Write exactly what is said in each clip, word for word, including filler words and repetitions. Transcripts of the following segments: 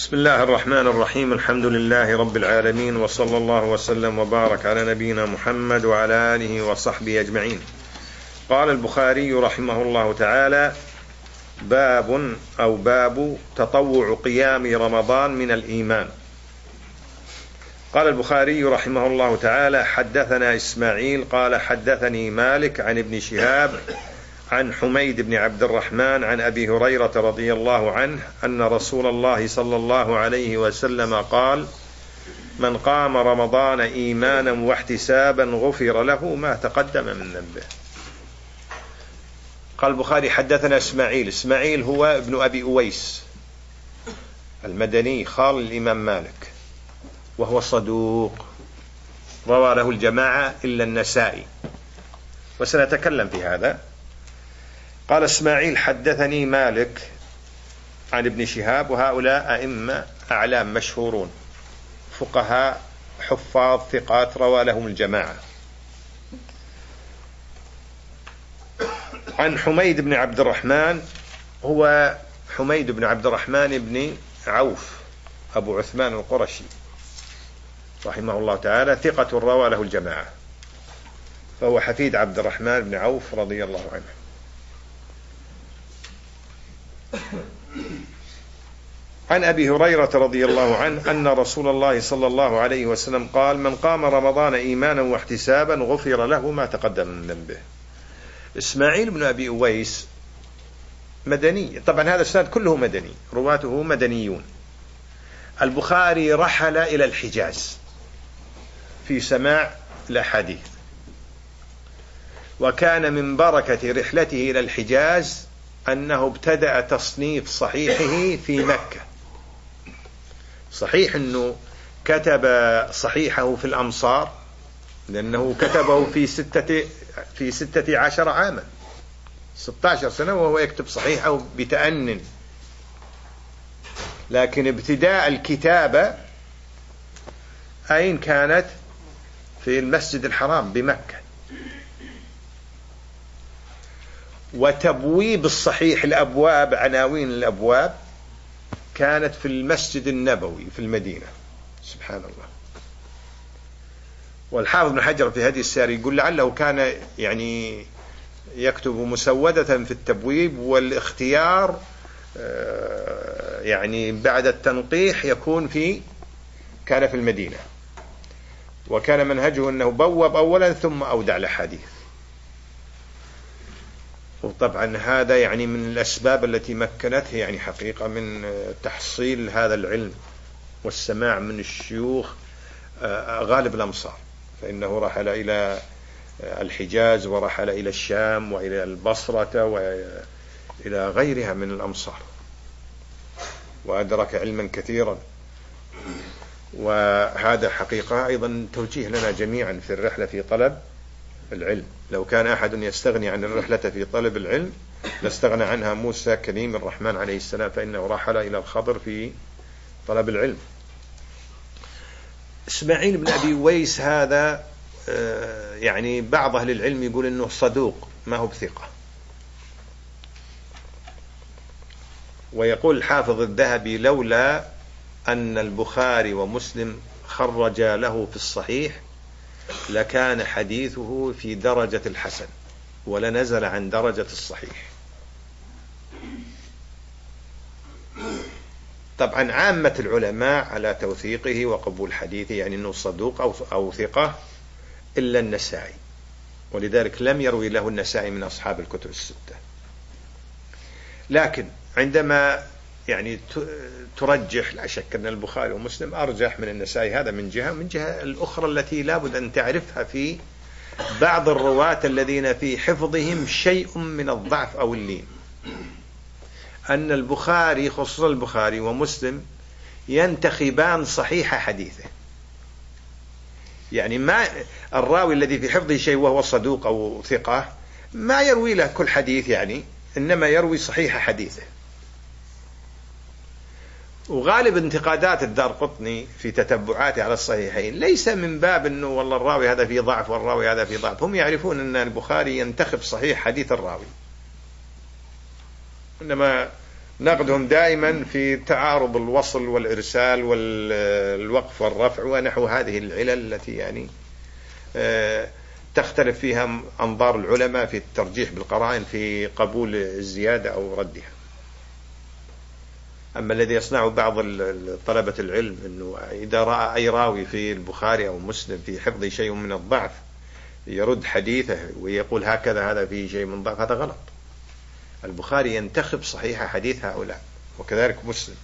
بسم الله الرحمن الرحيم. الحمد لله رب العالمين، وصلى الله وسلم وبارك على نبينا محمد وعلى آله وصحبه أجمعين. قال البخاري رحمه الله تعالى: باب أو باب تطوع قيام رمضان من الإيمان. قال البخاري رحمه الله تعالى: حدثنا إسماعيل قال حدثني مالك عن ابن شهاب عن حميد بن عبد الرحمن عن أبي هريرة رضي الله عنه أن رسول الله صلى الله عليه وسلم قال: من قام رمضان إيمانا واحتسابا غفر له ما تقدم من ذنبه. قال البخاري: حدثنا إسماعيل. إسماعيل هو ابن أبي أويس المدني خال الإمام مالك، وهو صدوق روى له الجماعة إلا النسائي، وسنتكلم في هذا. قال إسماعيل: حدثني مالك عن ابن شهاب، وهؤلاء أئمة أعلام مشهورون فقهاء حفاظ ثقات روى لهم الجماعة. عن حميد بن عبد الرحمن، هو حميد بن عبد الرحمن بن عوف أبو عثمان القرشي رحمه الله تعالى، ثقة روى له الجماعة، فهو حفيد عبد الرحمن بن عوف رضي الله عنه. عن أبي هريرة رضي الله عنه أن رسول الله صلى الله عليه وسلم قال: من قام رمضان إيمانا واحتسابا غفر له ما تقدم من ذنبه. إسماعيل بن أبي أويس مدني، طبعا هذا السند كله مدني، رواته مدنيون. البخاري رحل إلى الحجاز في سماع الأحاديث، وكان من بركة رحلته إلى الحجاز أنه ابتدأ تصنيف صحيحه في مكة. صحيح أنه كتب صحيحه في الأمصار، لأنه كتبه في ستة في ستة عشر عاما، ستة عشر سنة وهو يكتب صحيحه بتأنن. لكن ابتداء الكتابة أين كانت؟ في المسجد الحرام بمكة. وتبويب الصحيح الأبواب، عناوين الأبواب، كانت في المسجد النبوي في المدينة. سبحان الله. والحافظ بن حجر في هذه السير يقول لعله كان يعني يكتب مسودة في التبويب، والاختيار يعني بعد التنقيح يكون في كان في المدينة، وكان منهجه أنه بوب أولا ثم أودع الأحاديث. وطبعا هذا يعني من الأسباب التي مكنته يعني حقيقة من تحصيل هذا العلم والسماع من الشيوخ غالب الأمصار، فإنه رحل إلى الحجاز ورحل إلى الشام وإلى البصرة وإلى غيرها من الأمصار، وأدرك علما كثيرا. وهذا حقيقة أيضا توجيه لنا جميعا في الرحلة في طلب العلم. لو كان أحد يستغني عن الرحلة في طلب العلم لاستغنى عنها موسى كليم الرحمن عليه السلام، فإنه رحل إلى الخضر في طلب العلم. إسماعيل بن أبي ويس هذا يعني بعض أهل العلم يقول إنه صدوق ما هو بثقة. ويقول الحافظ الذهبي: لولا أن البخاري ومسلم خرجا له في الصحيح لكان حديثه في درجة الحسن ولنزل عن درجة الصحيح. طبعا عامة العلماء على توثيقه وقبول حديثه، يعني أنه صدوق أو, أو ثقة، إلا النسائي، ولذلك لم يروي له النسائي من أصحاب الكتب الستة. لكن عندما يعني ترجح، لا شك أن البخاري ومسلم أرجح من النسائي، هذا من جهة. من جهة الأخرى التي لابد أن تعرفها في بعض الرواة الذين في حفظهم شيء من الضعف أو اللين، أن البخاري خصوصا البخاري ومسلم ينتخبان صحيح حديثه. يعني ما الراوي الذي في حفظه شيء وهو صدوق أو ثقة ما يروي له كل حديث، يعني إنما يروي صحيح حديثه. وغالب انتقادات الدارقطني في تتبعاته على الصحيحين ليس من باب أنه والله الراوي هذا فيه ضعف والراوي هذا فيه ضعف، هم يعرفون أن البخاري ينتخب صحيح حديث الراوي، إنما نقدهم دائما في تعارض الوصل والإرسال والوقف والرفع ونحو هذه العلل التي يعني تختلف فيها أنظار العلماء في الترجيح بالقرائن في قبول الزيادة أو ردها. أما الذي يصنعه بعض طلبة العلم أنه إذا رأى أي راوي في البخاري أو مسلم في حفظه شيء من الضعف يرد حديثه ويقول هكذا هذا فيه شيء من ضعف، هذا غلط. البخاري ينتخب صحيح حديث هؤلاء، وكذلك مسلم،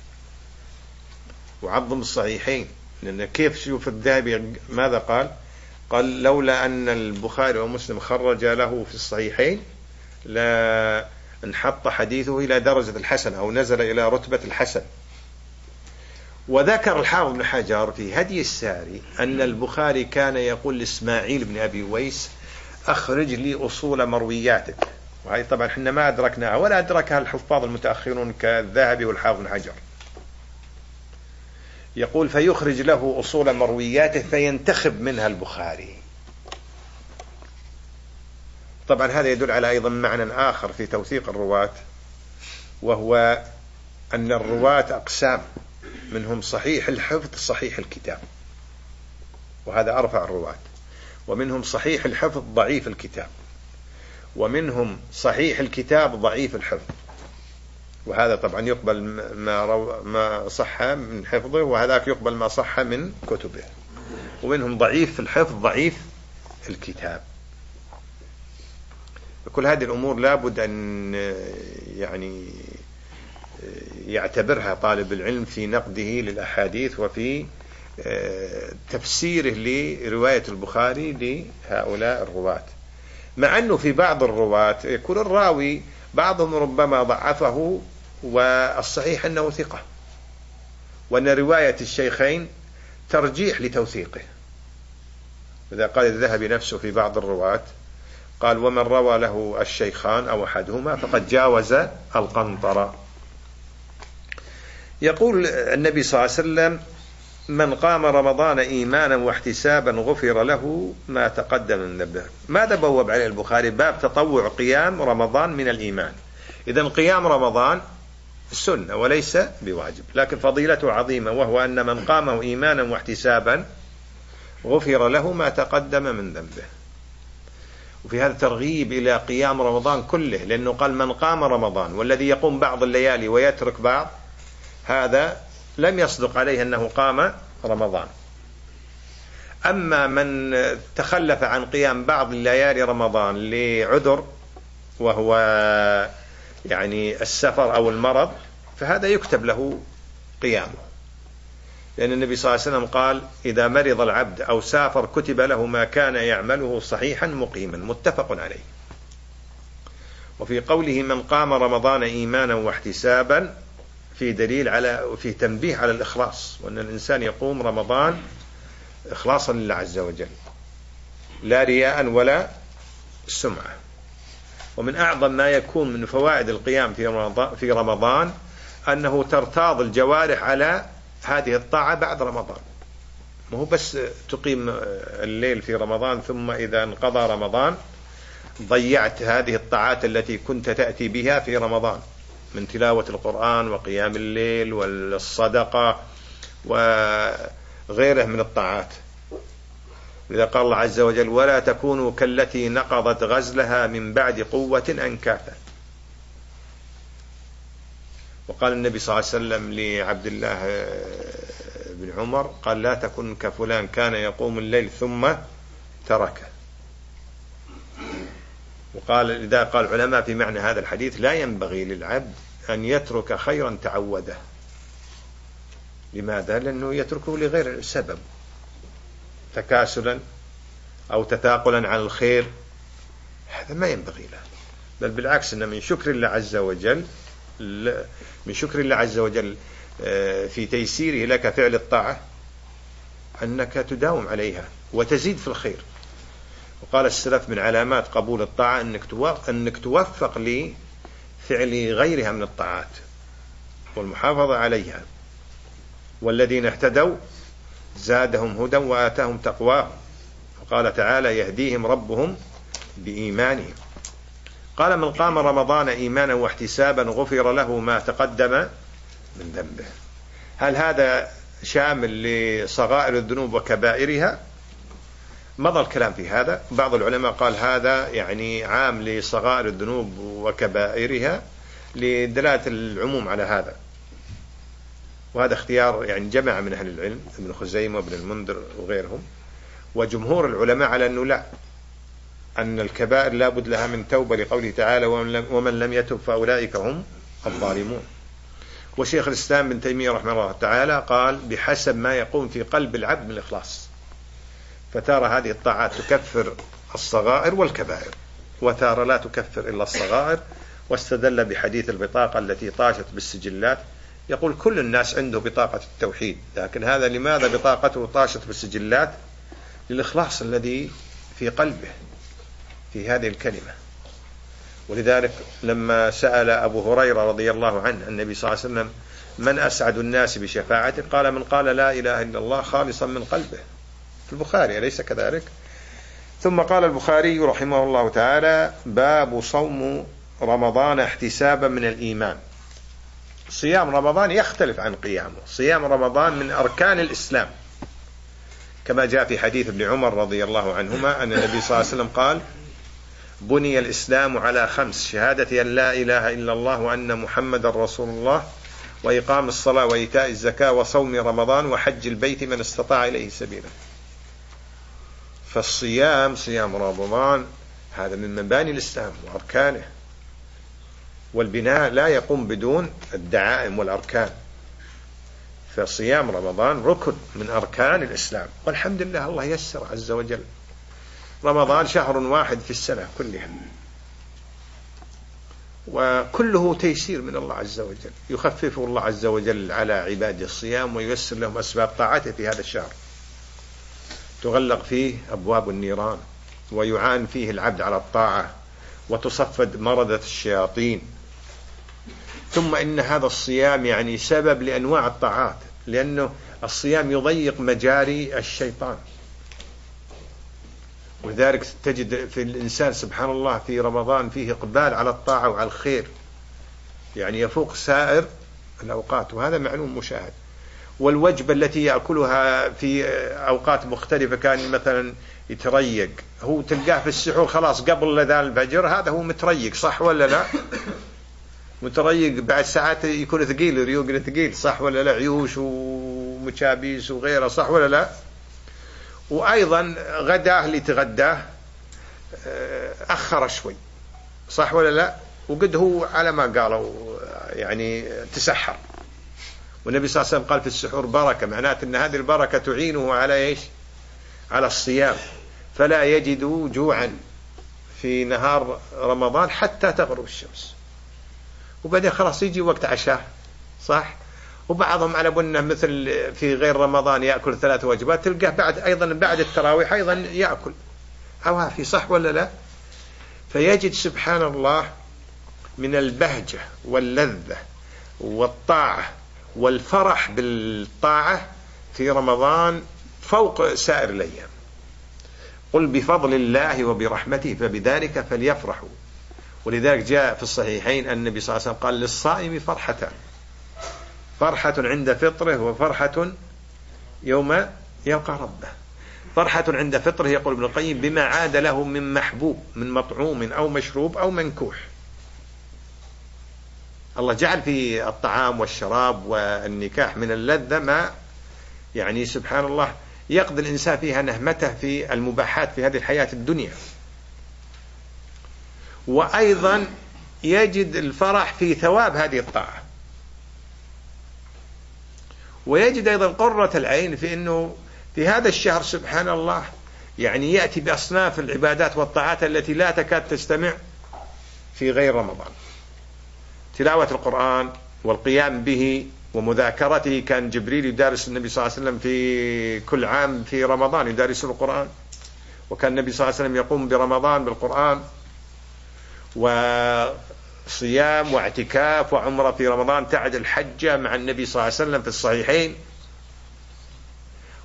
وعظم الصحيحين. لأن كيف شوف الذهبي ماذا قال؟ قال لولا أن البخاري ومسلم خرج له في الصحيحين لا انحط حديثه إلى درجة الحسن أو نزل إلى رتبة الحسن. وذكر الحافظ بن حجر في هدي الساري أن البخاري كان يقول لإسماعيل بن أبي ويس أخرج لي أصول مروياتك، وهذه طبعا احنا ما أدركناها ولا أدركها الحفاظ المتأخرون كالذهبي والحافظ بن حجر. يقول فيخرج له أصول مروياته فينتخب منها البخاري. طبعا هذا يدل على أيضا معنى آخر في توثيق الرواة، وهو أن الرواة أقسام، منهم صحيح الحفظ صحيح الكتاب وهذا أرفع الرواة، ومنهم صحيح الحفظ ضعيف الكتاب، ومنهم صحيح الكتاب ضعيف الحفظ، وهذا طبعا يقبل ما, رو... ما صح من حفظه، وهذاك يقبل ما صح من كتبه. ومنهم ضعيف الحفظ ضعيف الكتاب. كل هذه الأمور لابد أن يعني يعتبرها طالب العلم في نقده للأحاديث وفي تفسيره لرواية البخاري لهؤلاء الرواة. مع أنه في بعض الرواة يكون الراوي بعضهم ربما ضعفه والصحيح أنه ثقة، وأن رواية الشيخين ترجيح لتوثيقه. إذا قال الذهبي نفسه في بعض الرواة قال ومن روى له الشيخان أو أحدهما فقد جاوز القنطرة. يقول النبي صلى الله عليه وسلم من قام رمضان إيمانا واحتسابا غفر له ما تقدم من ذنبه. ماذا بوب عليه البخاري؟ باب تطوع قيام رمضان من الإيمان. إذن قيام رمضان سنة وليس بواجب، لكن فضيلته عظيمة، وهو أن من قامه إيمانا واحتسابا غفر له ما تقدم من ذنبه. وفي هذا ترغيب إلى قيام رمضان كله، لأنه قال من قام رمضان، والذي يقوم بعض الليالي ويترك بعض هذا لم يصدق عليه أنه قام رمضان. أما من تخلف عن قيام بعض الليالي رمضان لعذر وهو يعني السفر أو المرض فهذا يكتب له قيامه، لأن النبي صلى الله عليه وسلم قال إذا مرض العبد أو سافر كتب له ما كان يعمله صحيحا مقيما، متفق عليه. وفي قوله من قام رمضان إيمانا واحتسابا في دليل على في تنبيه على الإخلاص، وأن الإنسان يقوم رمضان إخلاصا لله عز وجل لا رياء ولا سمعة. ومن أعظم ما يكون من فوائد القيام في رمضان, في رمضان أنه ترتاض الجوارح على هذه الطاعة بعد رمضان. ما هو بس تقيم الليل في رمضان ثم إذا انقضى رمضان ضيعت هذه الطاعات التي كنت تأتي بها في رمضان من تلاوة القرآن وقيام الليل والصدقة وغيره من الطاعات. لذا قال الله عز وجل ولا تكونوا كالتي نقضت غزلها من بعد قوة أنكاثا. وقال النبي صلى الله عليه وسلم لعبد الله بن عمر قال لا تكن كفلان كان يقوم الليل ثم تركه. وقال إذا قال العلماء في معنى هذا الحديث لا ينبغي للعبد أن يترك خيرا تعوده. لماذا؟ لأنه يتركه لغير سبب، تكاسلا أو تثاقلا عن الخير، هذا ما ينبغي له. بل بالعكس إن من شكر الله عز وجل من شكر الله عز وجل في تيسيره لك فعل الطاعة أنك تداوم عليها وتزيد في الخير. وقال السلف من علامات قبول الطاعة أنك توفق لفعل غيرها من الطاعات والمحافظة عليها. والذين اهتدوا زادهم هدى وآتاهم تقواهم. وقال تعالى يهديهم ربهم بإيمانهم. قال من قام رمضان إيمانا واحتسابا غفر له ما تقدم من ذنبه. هل هذا شامل لصغائر الذنوب وكبائرها؟ مضى الكلام في هذا. بعض العلماء قال هذا يعني عام لصغائر الذنوب وكبائرها لدلالة العموم على هذا، وهذا اختيار يعني جماعة من أهل العلم، ابن خزيمة وابن المنذر وغيرهم. وجمهور العلماء على أنه لا، أن الكبائر لا بد لها من توبة، لقوله تعالى ومن لم يتب فأولئك هم الظالمون. وشيخ الإسلام بن تيمية رحمه الله تعالى قال بحسب ما يقوم في قلب العبد من الإخلاص، فترى هذه الطاعات تكفر الصغائر والكبائر، وترى لا تكفر إلا الصغائر. واستدل بحديث البطاقة التي طاشت بالسجلات، يقول كل الناس عنده بطاقة التوحيد، لكن هذا لماذا بطاقته طاشت بالسجلات؟ للإخلاص الذي في قلبه في هذه الكلمة. ولذلك لما سأل أبو هريرة رضي الله عنه النبي صلى الله عليه وسلم من أسعد الناس بشفاعته، قال من قال لا إله إلا الله خالصا من قلبه، في البخاري أليس كذلك؟ ثم قال البخاري رحمه الله تعالى باب صوم رمضان احتسابا من الإيمان. صيام رمضان يختلف عن قيامه. صيام رمضان من أركان الإسلام، كما جاء في حديث ابن عمر رضي الله عنهما أن النبي صلى الله عليه وسلم قال بني الإسلام على خمس: شهادة أن لا إله إلا الله وأن محمد رسول الله، وإقام الصلاة وإيتاء الزكاة وصوم رمضان وحج البيت من استطاع إليه سبيلا. فالصيام صيام رمضان هذا من مباني الإسلام وأركانه، والبناء لا يقوم بدون الدعائم والأركان. فصيام رمضان ركن من أركان الإسلام، والحمد لله الله يسر عز وجل. رمضان شهر واحد في السنة كلها، وكله تيسير من الله عز وجل، يخففه الله عز وجل على عباده الصيام وييسر لهم أسباب طاعته في هذا الشهر. تغلق فيه أبواب النيران، ويعان فيه العبد على الطاعة، وتصفد مردة الشياطين. ثم إن هذا الصيام يعني سبب لأنواع الطاعات، لأنه الصيام يضيق مجاري الشيطان. ولذلك تجد في الإنسان سبحان الله في رمضان فيه إقبال على الطاعة وعلى الخير، يعني يفوق سائر الأوقات، وهذا معلوم مشاهد. والوجبة التي يأكلها في أوقات مختلفة كان مثلا يتريق، هو تلقاه في السحور خلاص قبل لذان الفجر هذا هو متريق، صح ولا لا؟ متريق بعد ساعات يكون ثقيل، ريوق ثقيل، صح ولا لا؟ عيوش ومشابيس وغيره، صح ولا لا؟ وأيضا غداه اللي تغداه أخر شوي، صح ولا لا؟ وقد هو على ما قالوا يعني تسحر. والنبي صلى الله عليه وسلم قال في السحور بركة، معناته أن هذه البركة تعينه على إيش؟ على الصيام، فلا يجد جوعا في نهار رمضان حتى تغرب الشمس، وبعدين خلاص يجي وقت عشاء، صح؟ وبعضهم على بنه مثل في غير رمضان يأكل ثلاث وجبات، تلقاه بعد أيضا بعد التراويح أيضا يأكل عوافي، صح ولا لا؟ فيجد سبحان الله من البهجة واللذة والطاعة والفرح بالطاعة في رمضان فوق سائر الأيام. قل بفضل الله وبرحمته فبذلك فليفرحوا. ولذلك جاء في الصحيحين أن النبي صلى الله عليه وسلم قال للصائم فرحتان: فرحة عند فطره، وفرحة يوم يلقى ربه. فرحة عند فطره يقول ابن القيم بما عاد له من محبوب من مطعوم أو مشروب أو منكوح. الله جعل في الطعام والشراب والنكاح من اللذة ما يعني سبحان الله يقضي الإنسان فيها نهمته في المباحات في هذه الحياة الدنيا. وأيضا يجد الفرح في ثواب هذه الطاعة، ويجد أيضا قرة العين في أنه في هذا الشهر سبحان الله يعني يأتي بأصناف العبادات والطاعات التي لا تكاد تجتمع في غير رمضان. تلاوة القرآن والقيام به ومذاكرته، كان جبريل يدارس النبي صلى الله عليه وسلم في كل عام في رمضان يدارس القرآن، وكان النبي صلى الله عليه وسلم يقوم برمضان بالقرآن، وصيام واعتكاف وعمرة في رمضان تعد الحجة مع النبي صلى الله عليه وسلم في الصحيحين،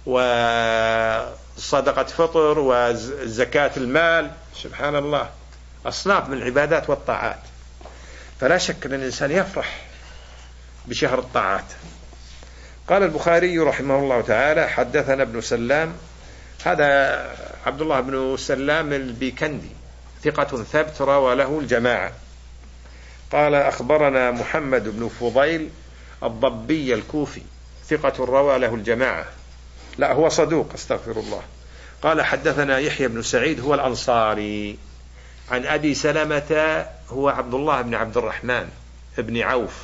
وصدقة فطر وزكاة المال، سبحان الله. أصناف من العبادات والطاعات، فلا شك أن الإنسان يفرح بشهر الطاعات. قال البخاري رحمه الله تعالى: حدثنا ابن سلام، هذا عبد الله بن سلام البيكندي ثقة ثبت روى له الجماعة. قال: أخبرنا محمد بن فضيل الضبي الكوفي ثقة روى له الجماعة، لا هو صدوق استغفر الله. قال: حدثنا يحيى بن سعيد هو الأنصاري عن أبي سلمة هو عبد الله بن عبد الرحمن بن عوف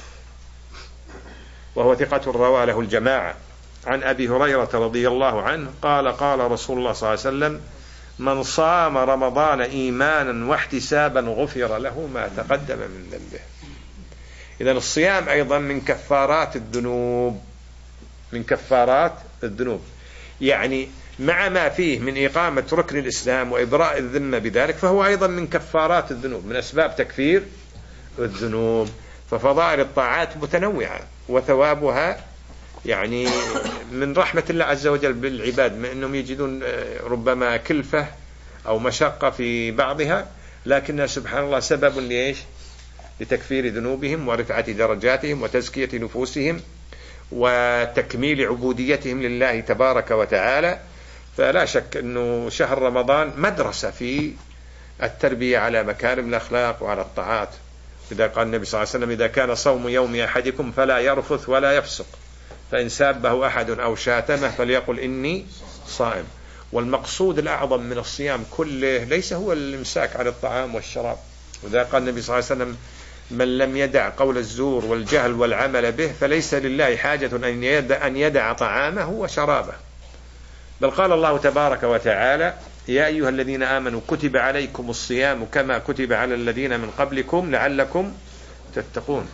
وهو ثقة روى له الجماعة عن أبي هريرة رضي الله عنه قال: قال رسول الله صلى الله عليه وسلم: من صام رمضان إيمانا واحتسابا غفر له ما تقدم من ذنبه. إذن الصيام أيضا من كفارات الذنوب، من كفارات الذنوب، يعني مع ما فيه من إقامة ركن الإسلام وإبراء الذمة بذلك، فهو أيضا من كفارات الذنوب، من أسباب تكفير الذنوب. ففضائل الطاعات متنوعة وثوابها يعني من رحمة الله عز وجل بالعباد، من أنهم يجدون ربما كلفة أو مشقة في بعضها، لكنها سبحان الله سبب ليش؟ لتكفير ذنوبهم ورفعة درجاتهم وتزكية نفوسهم وتكميل عبوديتهم لله تبارك وتعالى. فلا شك أنه شهر رمضان مدرسة في التربية على مكارم الأخلاق وعلى الطاعات. إذا قال النبي صلى الله عليه وسلم: إذا كان صوم يوم أحدكم فلا يرفث ولا يفسق، فإن سابه أحد أو شاتمه فليقل إني صائم. والمقصود الأعظم من الصيام كله ليس هو الإمساك عن الطعام والشراب، وإذا قال النبي صلى الله عليه وسلم: من لم يدع قول الزور والجهل والعمل به فليس لله حاجة أن يدع, أن يدع طعامه وشرابه. بل قال الله تبارك وتعالى: يا أيها الذين آمنوا كتب عليكم الصيام كما كتب على الذين من قبلكم لعلكم تتقون.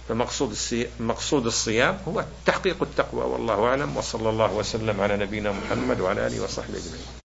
فمقصود الصيام هو تحقيق التقوى، والله أعلم، وصلى الله وسلم على نبينا محمد وعلى آله وصحبه أجمعين.